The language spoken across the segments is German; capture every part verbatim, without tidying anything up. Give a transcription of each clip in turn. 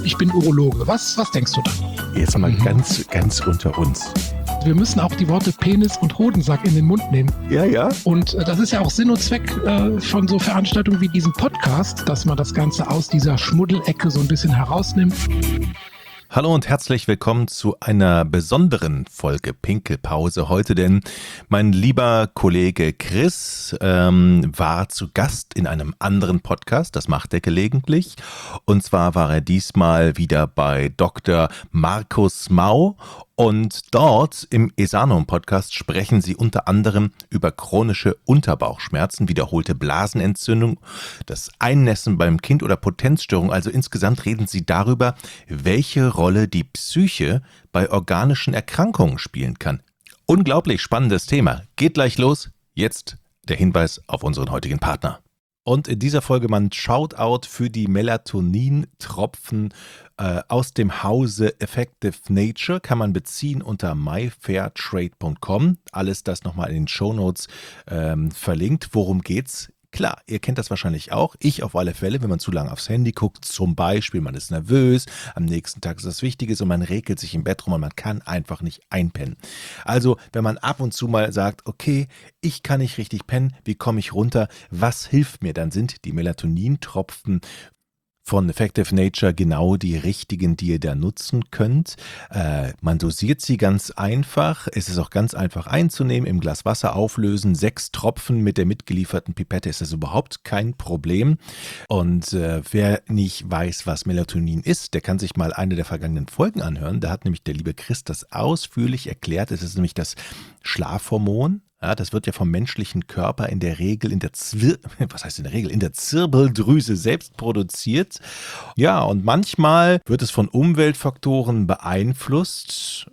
ich bin Urologe. Was, was denkst du da? Jetzt mal ganz, ganz unter uns. Wir müssen auch die Worte Penis und Hodensack in den Mund nehmen. Ja, ja. Und äh, das ist ja auch Sinn und Zweck äh, von so Veranstaltungen wie diesem Podcast, dass man das Ganze aus dieser Schmuddelecke so ein bisschen herausnimmt. Hallo und herzlich willkommen zu einer besonderen Folge Pinkelpause heute, denn mein lieber Kollege Chris ähm, war zu Gast in einem anderen Podcast, das macht er gelegentlich, und zwar war er diesmal wieder bei Doktor Markus Mau. Und dort im Esanum-Podcast sprechen sie unter anderem über chronische Unterbauchschmerzen, wiederholte Blasenentzündung, das Einnässen beim Kind oder Potenzstörung. Also insgesamt reden sie darüber, welche Rolle die Psyche bei organischen Erkrankungen spielen kann. Unglaublich spannendes Thema. Geht gleich los. Jetzt der Hinweis auf unseren heutigen Partner. Und in dieser Folge mal ein Shoutout für die Melatonin-Tropfen äh, aus dem Hause Effective Nature. Kann man beziehen unter my fair trade punkt com. Alles das nochmal in den Shownotes ähm, verlinkt. Worum geht's? Klar, ihr kennt das wahrscheinlich auch. Ich auf alle Fälle, wenn man zu lange aufs Handy guckt, zum Beispiel, man ist nervös, am nächsten Tag ist das Wichtiges und man regelt sich im Bett rum und man kann einfach nicht einpennen. Also, wenn man ab und zu mal sagt, okay, ich kann nicht richtig pennen, wie komme ich runter, was hilft mir? Dann sind die Melatonintropfen von Effective Nature genau die richtigen, die ihr da nutzen könnt. Äh, man dosiert sie ganz einfach. Es ist auch ganz einfach einzunehmen, im Glas Wasser auflösen. Sechs Tropfen mit der mitgelieferten Pipette ist das überhaupt kein Problem. Und äh, wer nicht weiß, was Melatonin ist, der kann sich mal eine der vergangenen Folgen anhören. Da hat nämlich der liebe Chris das ausführlich erklärt. Es ist nämlich das Schlafhormon. Ja, das wird ja vom menschlichen Körper in der Regel in der Zwir was heißt in der Regel in der Zirbeldrüse selbst produziert. Ja, und manchmal wird es von Umweltfaktoren beeinflusst.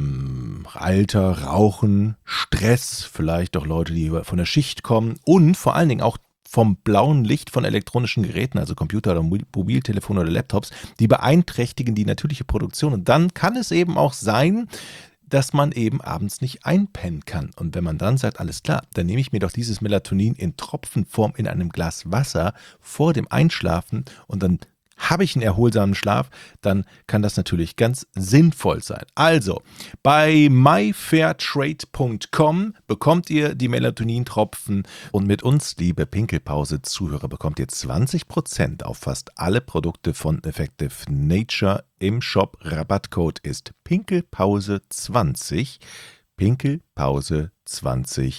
Hm, Alter, Rauchen, Stress, vielleicht auch Leute, die von der Schicht kommen und vor allen Dingen auch vom blauen Licht von elektronischen Geräten, also Computer oder Mobiltelefone oder Laptops, die beeinträchtigen die natürliche Produktion. Und dann kann es eben auch sein, dass man eben abends nicht einpennen kann. Und wenn man dann sagt, alles klar, dann nehme ich mir doch dieses Melatonin in Tropfenform in einem Glas Wasser vor dem Einschlafen und dann habe ich einen erholsamen Schlaf, dann kann das natürlich ganz sinnvoll sein. Also, bei my fair trade punkt com bekommt ihr die Melatonintropfen und mit uns, liebe Pinkelpause-Zuhörer, bekommt ihr zwanzig Prozent auf fast alle Produkte von Effective Nature im Shop. Rabattcode ist Pinkelpause zwanzig, Pinkelpause zwanzig.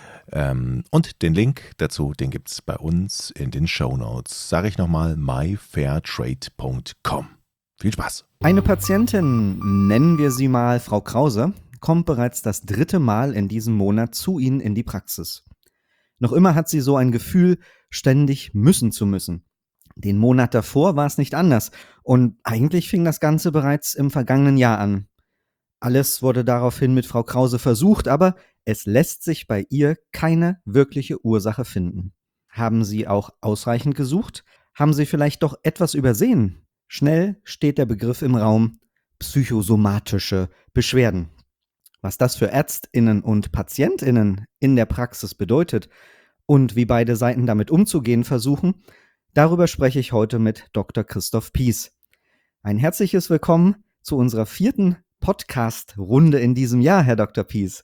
Ähm, und den Link dazu, den gibt es bei uns in den Shownotes. Sage ich nochmal, my fair trade punkt com. Viel Spaß! Eine Patientin, nennen wir sie mal Frau Krause, kommt bereits das dritte Mal in diesem Monat zu Ihnen in die Praxis. Noch immer hat sie so ein Gefühl, ständig müssen zu müssen. Den Monat davor war es nicht anders und eigentlich fing das Ganze bereits im vergangenen Jahr an. Alles wurde daraufhin mit Frau Krause versucht, aber es lässt sich bei ihr keine wirkliche Ursache finden. Haben Sie auch ausreichend gesucht? Haben Sie vielleicht doch etwas übersehen? Schnell steht der Begriff im Raum: psychosomatische Beschwerden. Was das für ÄrztInnen und PatientInnen in der Praxis bedeutet und wie beide Seiten damit umzugehen versuchen, darüber spreche ich heute mit Doktor Christoph Pies. Ein herzliches Willkommen zu unserer vierten Podcast-Runde in diesem Jahr, Herr Doktor Pies.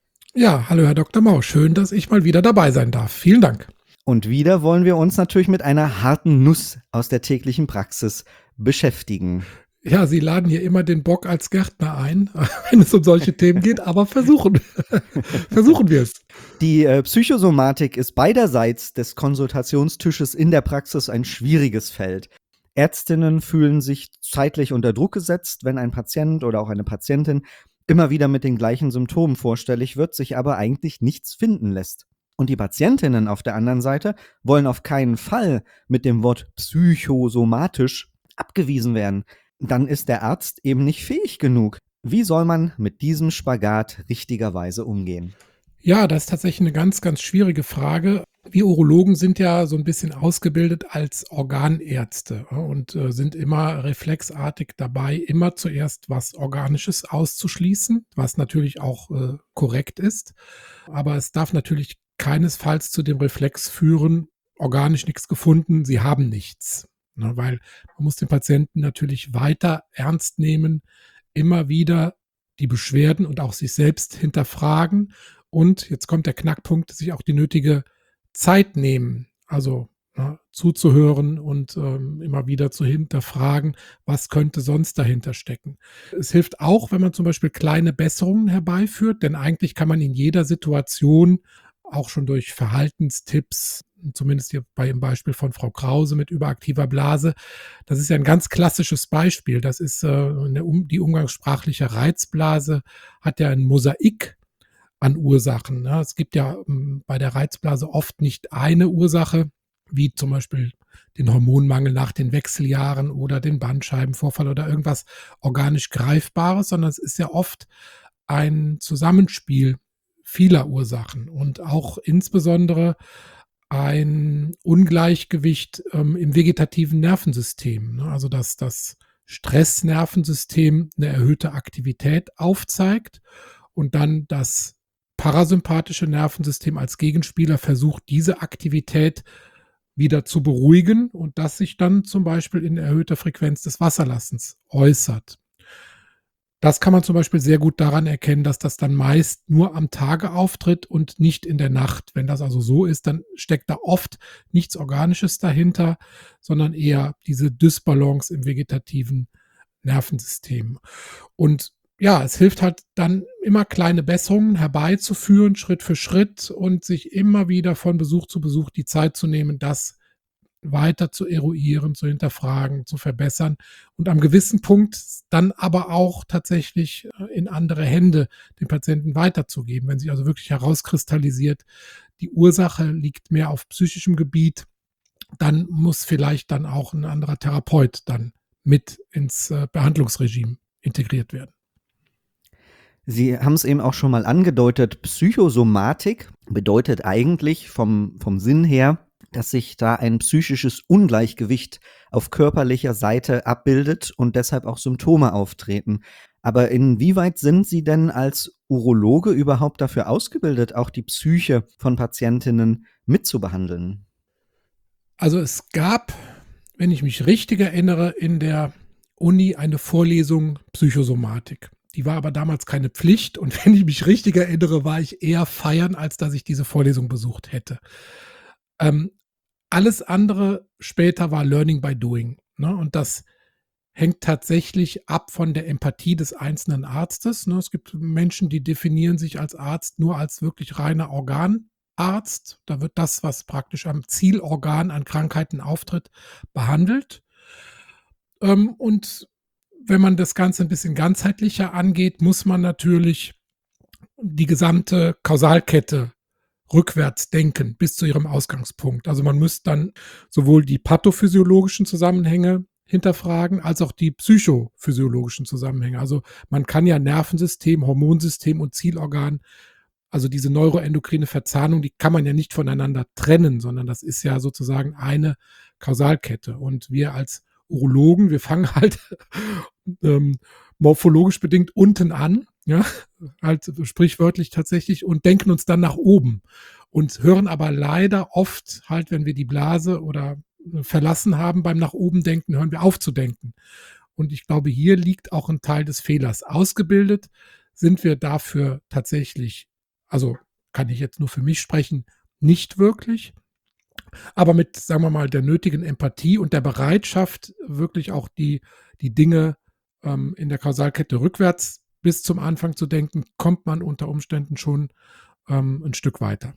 Ja, hallo Herr Doktor Mau, schön, dass ich mal wieder dabei sein darf. Vielen Dank. Und wieder wollen wir uns natürlich mit einer harten Nuss aus der täglichen Praxis beschäftigen. Ja, Sie laden hier immer den Bock als Gärtner ein, wenn es um solche Themen geht, aber versuchen, versuchen wir es. Die äh, Psychosomatik ist beiderseits des Konsultationstisches in der Praxis ein schwieriges Feld. Ärztinnen fühlen sich zeitlich unter Druck gesetzt, wenn ein Patient oder auch eine Patientin immer wieder mit den gleichen Symptomen vorstellig wird, sich aber eigentlich nichts finden lässt. Und die Patientinnen auf der anderen Seite wollen auf keinen Fall mit dem Wort psychosomatisch abgewiesen werden. Dann ist der Arzt eben nicht fähig genug. Wie soll man mit diesem Spagat richtigerweise umgehen? Ja, das ist tatsächlich eine ganz, ganz schwierige Frage. Wir Urologen sind ja so ein bisschen ausgebildet als Organärzte, ja, und äh, sind immer reflexartig dabei, immer zuerst was Organisches auszuschließen, was natürlich auch äh, korrekt ist. Aber es darf natürlich keinesfalls zu dem Reflex führen, organisch nichts gefunden, Sie haben nichts. Ne, weil man muss den Patienten natürlich weiter ernst nehmen, immer wieder die Beschwerden und auch sich selbst hinterfragen und jetzt kommt der Knackpunkt, sich auch die nötige Zeit nehmen, also, ne, zuzuhören und, ähm, immer wieder zu hinterfragen, was könnte sonst dahinter stecken. Es hilft auch, wenn man zum Beispiel kleine Besserungen herbeiführt, denn eigentlich kann man in jeder Situation auch schon durch Verhaltenstipps, zumindest hier bei dem Beispiel von Frau Krause mit überaktiver Blase, das ist ja ein ganz klassisches Beispiel. Das ist, äh, 'ne um die umgangssprachliche Reizblase hat ja ein Mosaik an Ursachen, ne? Es gibt ja, hm, bei der Reizblase oft nicht eine Ursache, wie zum Beispiel den Hormonmangel nach den Wechseljahren oder den Bandscheibenvorfall oder irgendwas organisch Greifbares, sondern es ist ja oft ein Zusammenspiel vieler Ursachen und auch insbesondere ein Ungleichgewicht, ähm, im vegetativen Nervensystem, ne? Also, dass das Stressnervensystem eine erhöhte Aktivität aufzeigt und dann das parasympathische Nervensystem als Gegenspieler versucht, diese Aktivität wieder zu beruhigen und das sich dann zum Beispiel in erhöhter Frequenz des Wasserlassens äußert. Das kann man zum Beispiel sehr gut daran erkennen, dass das dann meist nur am Tage auftritt und nicht in der Nacht. Wenn das also so ist, dann steckt da oft nichts Organisches dahinter, sondern eher diese Dysbalance im vegetativen Nervensystem. Und ja, es hilft halt dann immer kleine Besserungen herbeizuführen, Schritt für Schritt und sich immer wieder von Besuch zu Besuch die Zeit zu nehmen, das weiter zu eruieren, zu hinterfragen, zu verbessern und am gewissen Punkt dann aber auch tatsächlich äh, in andere Hände den Patienten weiterzugeben. Wenn sich also wirklich herauskristallisiert, die Ursache liegt mehr auf psychischem Gebiet, dann muss vielleicht dann auch ein anderer Therapeut dann mit ins äh, Behandlungsregime integriert werden. Sie haben es eben auch schon mal angedeutet, Psychosomatik bedeutet eigentlich vom, vom Sinn her, dass sich da ein psychisches Ungleichgewicht auf körperlicher Seite abbildet und deshalb auch Symptome auftreten. Aber inwieweit sind Sie denn als Urologe überhaupt dafür ausgebildet, auch die Psyche von Patientinnen mitzubehandeln? Also es gab, wenn ich mich richtig erinnere, in der Uni eine Vorlesung Psychosomatik. Die war aber damals keine Pflicht und wenn ich mich richtig erinnere, war ich eher feiern, als dass ich diese Vorlesung besucht hätte. Ähm, alles andere später war Learning by Doing, ne? Und das hängt tatsächlich ab von der Empathie des einzelnen Arztes, ne? Es gibt Menschen, die definieren sich als Arzt nur als wirklich reiner Organarzt. Da wird das, was praktisch am Zielorgan an Krankheiten auftritt, behandelt. Ähm, und wenn man das Ganze ein bisschen ganzheitlicher angeht, muss man natürlich die gesamte Kausalkette rückwärts denken bis zu ihrem Ausgangspunkt. Also man müsste dann sowohl die pathophysiologischen Zusammenhänge hinterfragen, als auch die psychophysiologischen Zusammenhänge. Also man kann ja Nervensystem, Hormonsystem und Zielorgan, also diese neuroendokrine Verzahnung, die kann man ja nicht voneinander trennen, sondern das ist ja sozusagen eine Kausalkette. Und wir als Urologen, wir fangen halt ähm, morphologisch bedingt unten an, ja, halt sprichwörtlich tatsächlich und denken uns dann nach oben und hören aber leider oft halt, wenn wir die Blase oder verlassen haben beim nach oben denken, hören wir auf zu denken. Und ich glaube, hier liegt auch ein Teil des Fehlers. Ausgebildet sind wir dafür tatsächlich, also kann ich jetzt nur für mich sprechen, nicht wirklich. Aber mit, sagen wir mal, der nötigen Empathie und der Bereitschaft, wirklich auch die, die Dinge ähm, in der Kausalkette rückwärts bis zum Anfang zu denken, kommt man unter Umständen schon ähm, ein Stück weiter.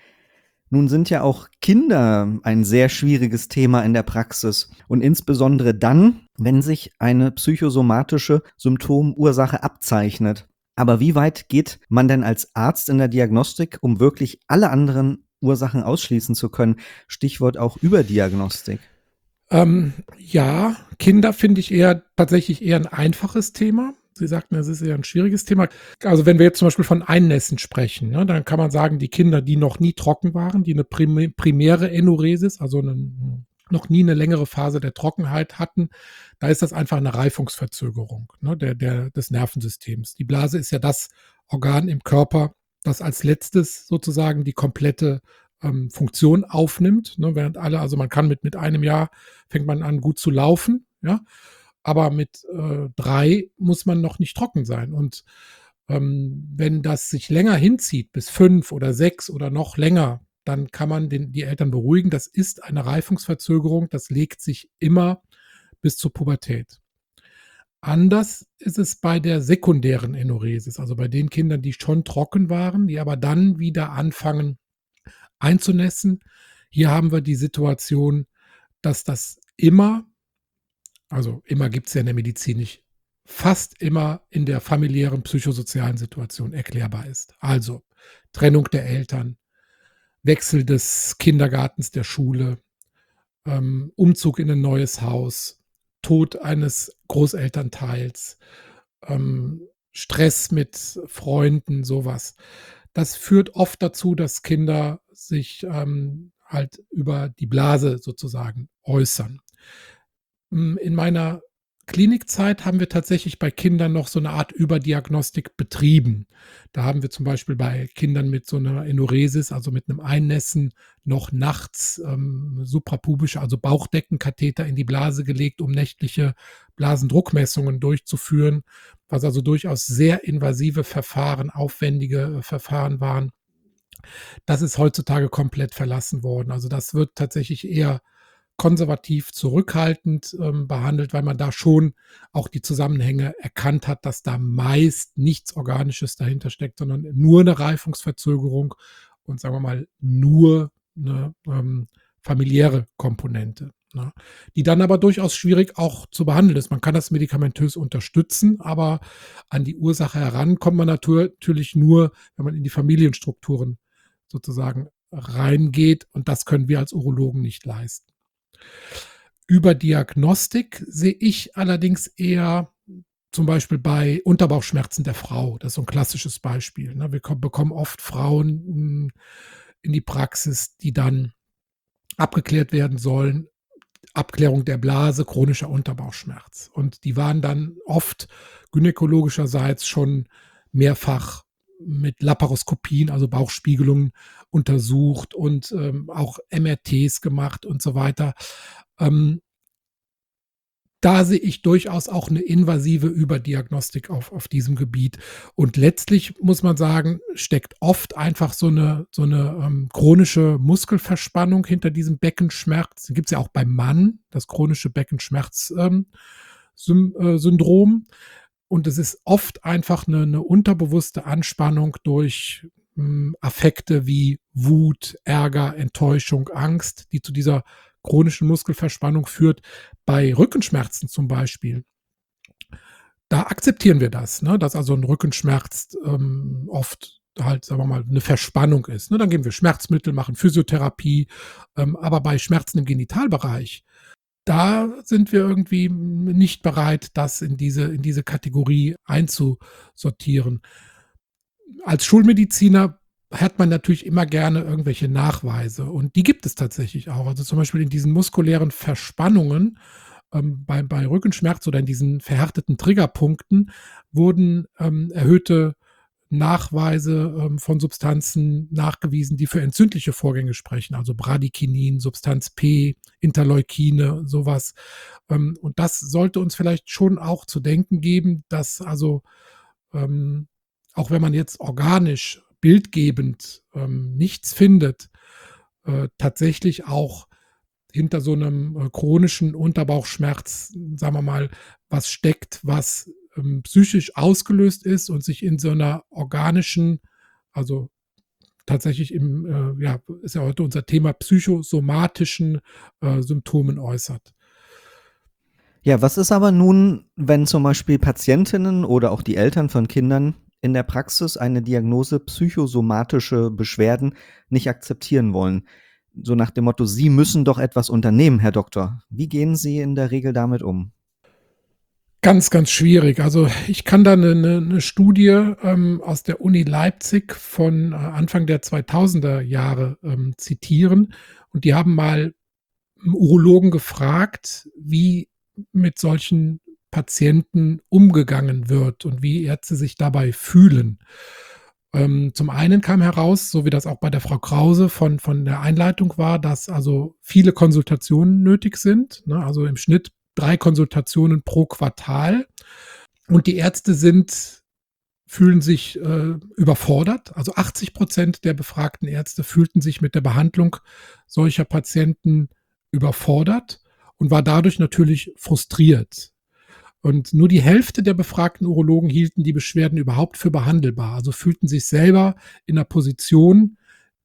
Nun sind ja auch Kinder ein sehr schwieriges Thema in der Praxis und insbesondere dann, wenn sich eine psychosomatische Symptomursache abzeichnet. Aber wie weit geht man denn als Arzt in der Diagnostik, um wirklich alle anderen Ursachen ausschließen zu können? Stichwort auch Überdiagnostik. Ähm, ja, Kinder finde ich eher tatsächlich eher ein einfaches Thema. Sie sagten, es ist eher ein schwieriges Thema. Also wenn wir jetzt zum Beispiel von Einnässen sprechen, ne, dann kann man sagen, die Kinder, die noch nie trocken waren, die eine prim- primäre Enuresis, also eine, noch nie eine längere Phase der Trockenheit hatten, da ist das einfach eine Reifungsverzögerung, ne, der, der, des Nervensystems. Die Blase ist ja das Organ im Körper, das als letztes sozusagen die komplette ähm, Funktion aufnimmt, ne, während alle, also man kann mit, mit einem Jahr fängt man an, gut zu laufen, ja, aber mit äh, drei muss man noch nicht trocken sein. Und ähm, wenn das sich länger hinzieht, bis fünf oder sechs oder noch länger, dann kann man den, die Eltern beruhigen. Das ist eine Reifungsverzögerung, das legt sich immer bis zur Pubertät. Anders ist es bei der sekundären Enuresis, also bei den Kindern, die schon trocken waren, die aber dann wieder anfangen einzunässen. Hier haben wir die Situation, dass das immer, also immer gibt es ja in der Medizin nicht, fast immer in der familiären psychosozialen Situation erklärbar ist. Also Trennung der Eltern, Wechsel des Kindergartens, der Schule, ähm, Umzug in ein neues Haus, Tod eines Großelternteils, ähm, Stress mit Freunden, sowas. Das führt oft dazu, dass Kinder sich ähm, halt über die Blase sozusagen äußern. Hm, in meiner Klinikzeit haben wir tatsächlich bei Kindern noch so eine Art Überdiagnostik betrieben. Da haben wir zum Beispiel bei Kindern mit so einer Enuresis, also mit einem Einnässen, noch nachts ähm, suprapubische, also Bauchdeckenkatheter in die Blase gelegt, um nächtliche Blasendruckmessungen durchzuführen, was also durchaus sehr invasive Verfahren, aufwendige äh, Verfahren waren. Das ist heutzutage komplett verlassen worden. Also das wird tatsächlich eher konservativ zurückhaltend ähm, behandelt, weil man da schon auch die Zusammenhänge erkannt hat, dass da meist nichts Organisches dahinter steckt, sondern nur eine Reifungsverzögerung und sagen wir mal nur eine ähm, familiäre Komponente, ne, die dann aber durchaus schwierig auch zu behandeln ist. Man kann das medikamentös unterstützen, aber an die Ursache heran kommt man natur- natürlich nur, wenn man in die Familienstrukturen sozusagen reingeht, und das können wir als Urologen nicht leisten. Über Diagnostik sehe ich allerdings eher zum Beispiel bei Unterbauchschmerzen der Frau. Das ist so ein klassisches Beispiel, ne? Wir ko- bekommen oft Frauen mh, in die Praxis, die dann abgeklärt werden sollen. Abklärung der Blase, chronischer Unterbauchschmerz. Und die waren dann oft gynäkologischerseits schon mehrfach mit Laparoskopien, also Bauchspiegelungen, untersucht und ähm, auch M R Ts gemacht und so weiter. Ähm, Da sehe ich durchaus auch eine invasive Überdiagnostik auf, auf diesem Gebiet. Und letztlich muss man sagen, steckt oft einfach so eine, so eine ähm, chronische Muskelverspannung hinter diesem Beckenschmerz. Gibt es ja auch beim Mann, das chronische Beckenschmerz-Syndrom. Ähm, äh, Syndrom. Und es ist oft einfach eine, eine unterbewusste Anspannung durch ähm, Affekte wie Wut, Ärger, Enttäuschung, Angst, die zu dieser chronischen Muskelverspannung führt. Bei Rückenschmerzen zum Beispiel, da akzeptieren wir das, ne, dass also ein Rückenschmerz ähm, oft halt, sagen wir mal, eine Verspannung ist. Ne? Dann geben wir Schmerzmittel, machen Physiotherapie, ähm, aber bei Schmerzen im Genitalbereich, da sind wir irgendwie nicht bereit, das in diese, in diese Kategorie einzusortieren. Als Schulmediziner hat man natürlich immer gerne irgendwelche Nachweise, und die gibt es tatsächlich auch. Also zum Beispiel in diesen muskulären Verspannungen ähm, bei, bei Rückenschmerz oder in diesen verhärteten Triggerpunkten wurden ähm, erhöhte Nachweise ähm, von Substanzen nachgewiesen, die für entzündliche Vorgänge sprechen, also Bradykinin, Substanz P, Interleukine, sowas. Ähm, und das sollte uns vielleicht schon auch zu denken geben, dass also ähm, auch wenn man jetzt organisch, bildgebend ähm, nichts findet, äh, tatsächlich auch hinter so einem äh, chronischen Unterbauchschmerz, sagen wir mal, was steckt, was ähm, psychisch ausgelöst ist und sich in so einer organischen, also tatsächlich im, äh, ja, ist ja heute unser Thema, psychosomatischen äh, Symptomen äußert. Ja, was ist aber nun, wenn zum Beispiel Patientinnen oder auch die Eltern von Kindern in der Praxis eine Diagnose psychosomatische Beschwerden nicht akzeptieren wollen? So nach dem Motto, Sie müssen doch etwas unternehmen, Herr Doktor. Wie gehen Sie in der Regel damit um? Ganz, ganz schwierig. Also ich kann da eine, eine, eine Studie ähm, aus der Uni Leipzig von äh, Anfang der zweitausender Jahre ähm, zitieren. Und die haben mal einen Urologen gefragt, wie mit solchen Patienten umgegangen wird und wie Ärzte sich dabei fühlen. Ähm, zum einen kam heraus, so wie das auch bei der Frau Krause von, von der Einleitung war, dass also viele Konsultationen nötig sind, ne? Also im Schnitt drei Konsultationen pro Quartal. Und die Ärzte sind, fühlen sich äh, überfordert. Also achtzig Prozent der befragten Ärzte fühlten sich mit der Behandlung solcher Patienten überfordert und war dadurch natürlich frustriert. Und nur die Hälfte der befragten Urologen hielten die Beschwerden überhaupt für behandelbar, also fühlten sich selber in der Position,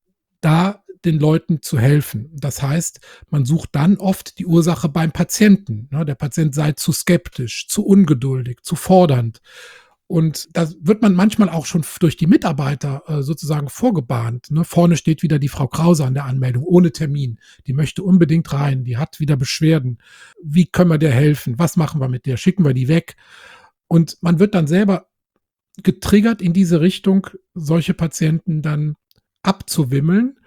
da den Leuten zu helfen. Das heißt, man sucht dann oft die Ursache beim Patienten. Der Patient sei zu skeptisch, zu ungeduldig, zu fordernd. Und da wird man manchmal auch schon durch die Mitarbeiter äh, sozusagen vorgebahnt. Ne? Vorne steht wieder die Frau Krause an der Anmeldung, ohne Termin. Die möchte unbedingt rein, die hat wieder Beschwerden. Wie können wir der helfen? Was machen wir mit der? Schicken wir die weg? Und man wird dann selber getriggert in diese Richtung, solche Patienten dann abzuwimmeln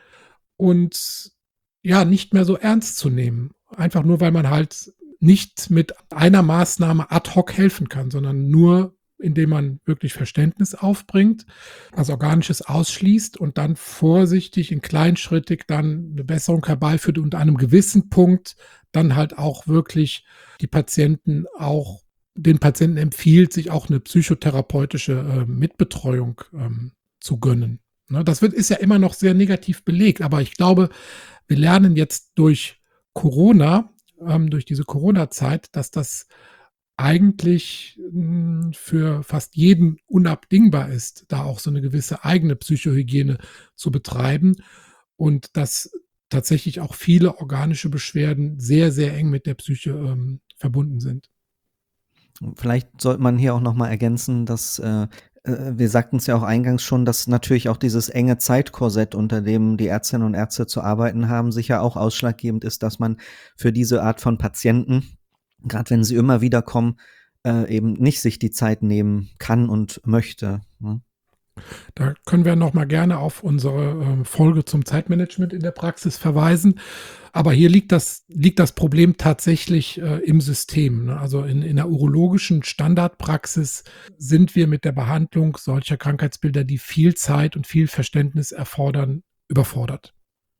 und ja, nicht mehr so ernst zu nehmen. Einfach nur, weil man halt nicht mit einer Maßnahme ad hoc helfen kann, sondern nur indem man wirklich Verständnis aufbringt, was Organisches ausschließt und dann vorsichtig, in kleinschrittig dann eine Besserung herbeiführt und an einem gewissen Punkt dann halt auch wirklich die Patienten auch, den Patienten empfiehlt, sich auch eine psychotherapeutische äh, Mitbetreuung ähm, zu gönnen. Ne, das wird, ist ja immer noch sehr negativ belegt, aber ich glaube, wir lernen jetzt durch Corona, ähm, durch diese Corona-Zeit, dass das eigentlich mh, für fast jeden unabdingbar ist, da auch so eine gewisse eigene Psychohygiene zu betreiben und dass tatsächlich auch viele organische Beschwerden sehr, sehr eng mit der Psyche ähm, verbunden sind. Vielleicht sollte man hier auch nochmal ergänzen, dass äh, äh, wir sagten es ja auch eingangs schon, dass natürlich auch dieses enge Zeitkorsett, unter dem die Ärztinnen und Ärzte zu arbeiten haben, sicher auch ausschlaggebend ist, dass man für diese Art von Patienten, gerade wenn sie immer wieder kommen, äh, eben nicht sich die Zeit nehmen kann und möchte. Ne? Da können wir noch mal gerne auf unsere ähm, Folge zum Zeitmanagement in der Praxis verweisen. Aber hier liegt das, liegt das Problem tatsächlich äh, im System. Ne? Also in, in der urologischen Standardpraxis sind wir mit der Behandlung solcher Krankheitsbilder, die viel Zeit und viel Verständnis erfordern, überfordert.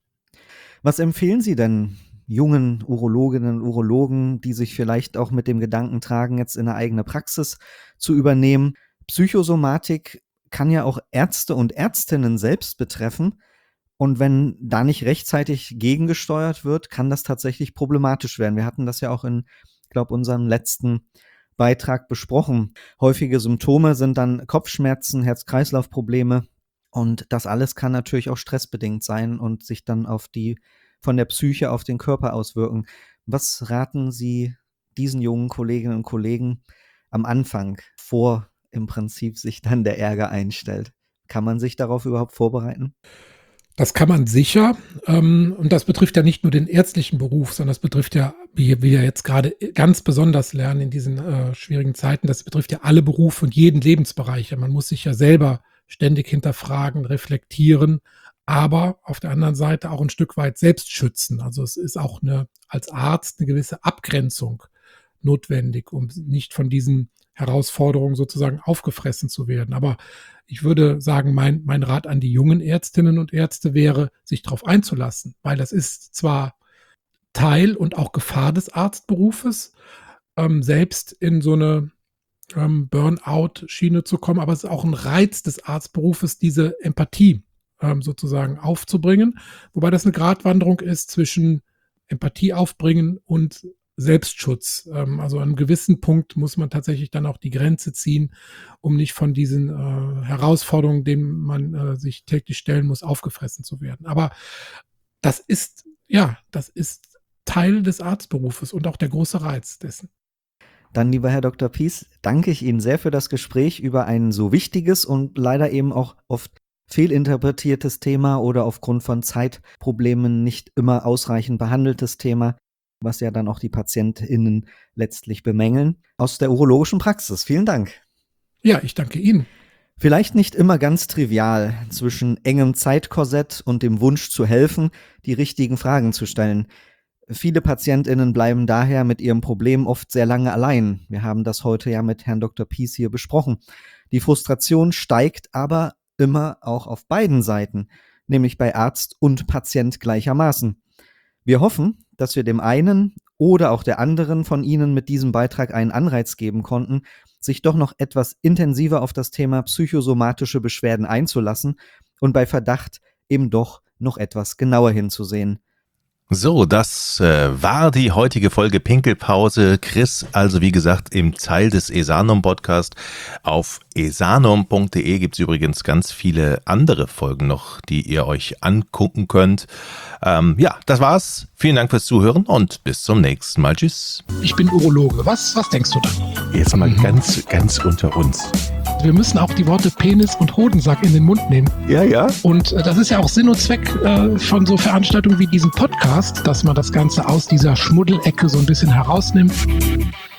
Was empfehlen Sie denn jungen Urologinnen und Urologen, die sich vielleicht auch mit dem Gedanken tragen, jetzt in eine eigene Praxis zu übernehmen? Psychosomatik kann ja auch Ärzte und Ärztinnen selbst betreffen. Und wenn da nicht rechtzeitig gegengesteuert wird, kann das tatsächlich problematisch werden. Wir hatten das ja auch in, ich glaube, unserem letzten Beitrag besprochen. Häufige Symptome sind dann Kopfschmerzen, Herz-Kreislauf-Probleme. Und das alles kann natürlich auch stressbedingt sein und sich dann auf die von der Psyche auf den Körper auswirken. Was raten Sie diesen jungen Kolleginnen und Kollegen am Anfang, vor im Prinzip sich dann der Ärger einstellt? Kann man sich darauf überhaupt vorbereiten? Das kann man sicher. Ähm, und das betrifft ja nicht nur den ärztlichen Beruf, sondern das betrifft ja, wie wir jetzt gerade ganz besonders lernen in diesen äh, schwierigen Zeiten, das betrifft ja alle Berufe und jeden Lebensbereich. Man muss sich ja selber ständig hinterfragen, reflektieren, aber auf der anderen Seite auch ein Stück weit selbst schützen. Also es ist auch eine, als Arzt eine gewisse Abgrenzung notwendig, um nicht von diesen Herausforderungen sozusagen aufgefressen zu werden. Aber ich würde sagen, mein, mein Rat an die jungen Ärztinnen und Ärzte wäre, sich darauf einzulassen, weil das ist zwar Teil und auch Gefahr des Arztberufes, ähm, selbst in so eine ähm, Burnout-Schiene zu kommen, aber es ist auch ein Reiz des Arztberufes, diese Empathie ähm, sozusagen aufzubringen, wobei das eine Gratwanderung ist zwischen Empathie aufbringen und Selbstschutz. Ähm, also an einem gewissen Punkt muss man tatsächlich dann auch die Grenze ziehen, um nicht von diesen äh, Herausforderungen, denen man äh, sich täglich stellen muss, aufgefressen zu werden. Aber das ist, ja, das ist Teil des Arztberufes und auch der große Reiz dessen. Dann, lieber Herr Doktor Pies, danke ich Ihnen sehr für das Gespräch über ein so wichtiges und leider eben auch oft fehlinterpretiertes Thema oder aufgrund von Zeitproblemen nicht immer ausreichend behandeltes Thema, was ja dann auch die PatientInnen letztlich bemängeln, aus der urologischen Praxis. Vielen Dank. Ja, ich danke Ihnen. Vielleicht nicht immer ganz trivial, zwischen engem Zeitkorsett und dem Wunsch zu helfen, die richtigen Fragen zu stellen. Viele PatientInnen bleiben daher mit ihrem Problem oft sehr lange allein. Wir haben das heute ja mit Herrn Doktor Pies hier besprochen. Die Frustration steigt aber immer auch auf beiden Seiten, nämlich bei Arzt und Patient gleichermaßen. Wir hoffen, dass wir dem einen oder auch der anderen von Ihnen mit diesem Beitrag einen Anreiz geben konnten, sich doch noch etwas intensiver auf das Thema psychosomatische Beschwerden einzulassen und bei Verdacht eben doch noch etwas genauer hinzusehen. So, das äh, war die heutige Folge Pinkelpause. Chris, also wie gesagt, im Teil des Esanum-Podcast. Auf esanum punkt de gibt es übrigens ganz viele andere Folgen noch, die ihr euch angucken könnt. Ähm, ja, das war's. Vielen Dank fürs Zuhören und bis zum nächsten Mal. Tschüss. Ich bin Urologe. Was, was denkst du da? Jetzt mal Mhm. ganz, ganz unter uns. Wir müssen auch die Worte Penis und Hodensack in den Mund nehmen. Ja, ja. Und äh, das ist ja auch Sinn und Zweck äh, von so Veranstaltungen wie diesem Podcast, dass man das Ganze aus dieser Schmuddelecke so ein bisschen herausnimmt.